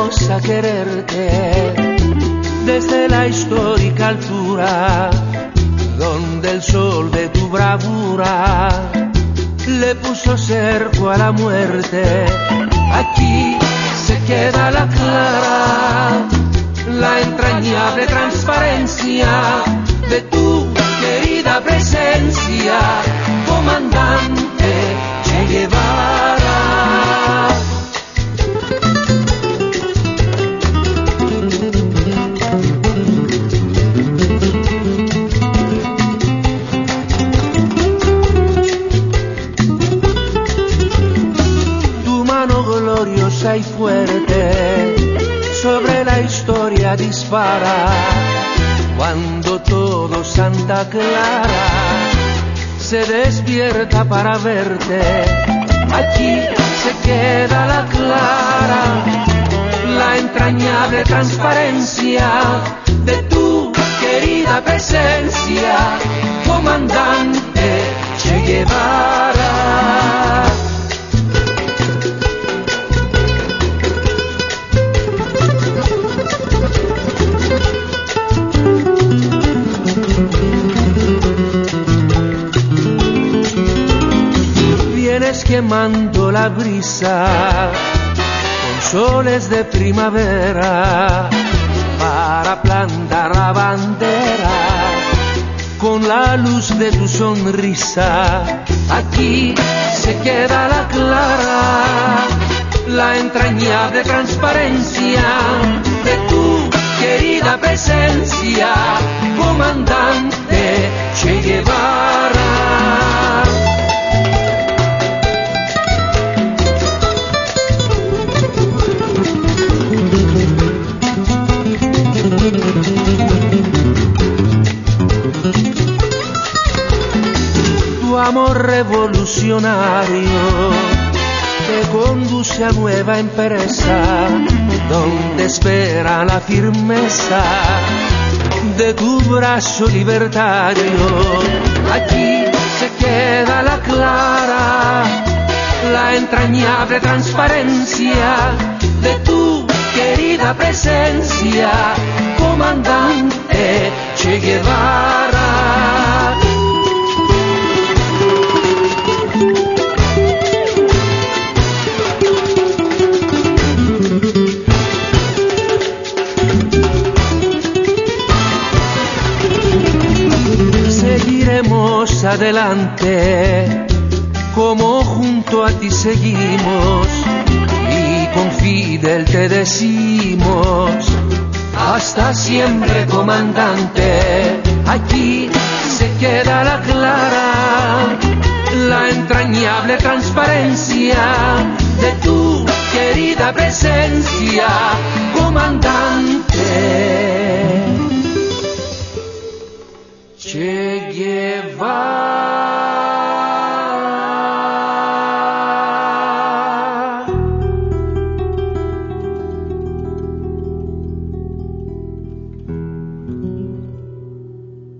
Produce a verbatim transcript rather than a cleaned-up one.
seguiremos a quererte desde la histórica altura donde el sol de tu bravura le puso cerco a la muerte. Aquí se queda la clara, la entrañable transparencia de tu querida presencia, comandante Che Guevara. Tu mano gloriosa y fuerte sobre la historia dispara, cuando todo Santa Clara se despierta para verte. Aquí se queda la clara, la entrañable transparencia de tu querida presencia, comandante Che Guevara. Vienes quemando la brisa con soles de primavera para plantar la bandera con la luz de tu sonrisa. Aquí se queda la clara, la entrañable transparencia de tu querida presencia, comandante Che Guevara. Tu amor revolucionario te conduce a nueva empresa, donde espera la firmeza de tu brazo libertario. Aquí se queda la clara, la entrañable transparencia de tu querida presencia, comandante Che Guevara. Seguiremos adelante, como junto a ti seguimos, y con Fidel te decimos, hasta siempre, comandante. Aquí se queda la clara, la entrañable transparencia de tu querida presencia, comandante Che Guevara.